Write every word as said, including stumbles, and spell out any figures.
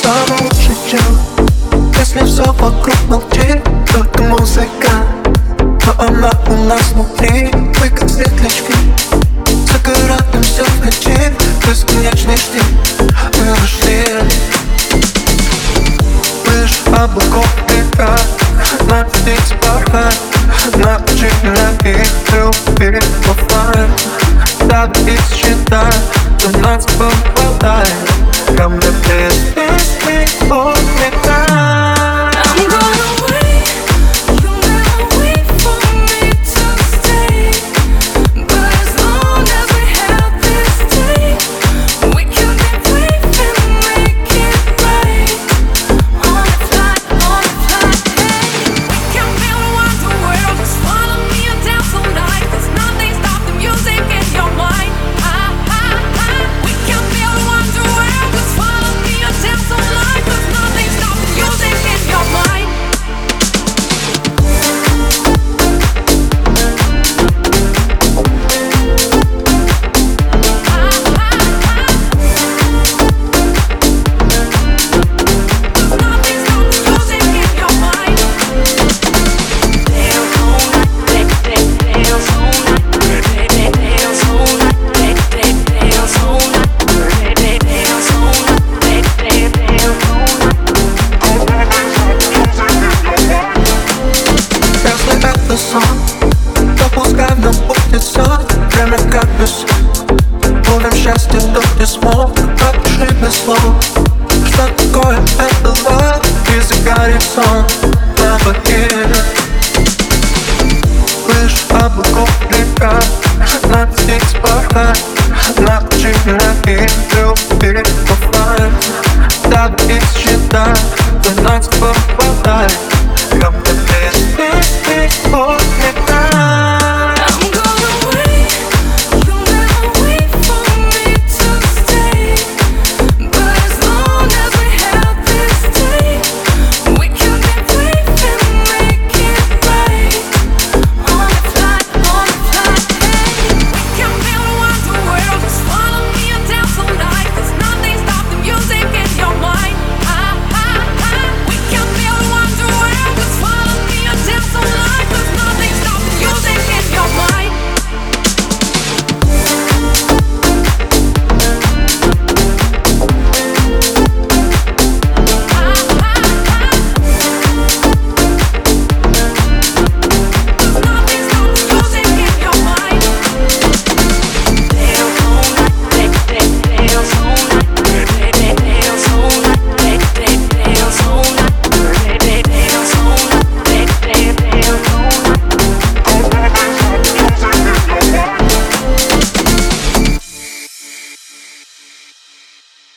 самый лучший чем. Если все вокруг молчит, только музыка, но она у нас внутри. Мы как светлячки, загораемся в ночи, бесконечный штиль. Мы нашли лишь облаков века, на птиц порхать, научили их любить оффлайн. Так и считай, что нас хватает. Ко мне без песни улетай. То пускай нам будет сон, время как без. Будем счастье, то не смог, опиши без слов. Что такое это love? И загорит сон на воде. Лишь облаков река, на птиц порхать, научили их любить оффлайн. Так и считай, что нас хватает.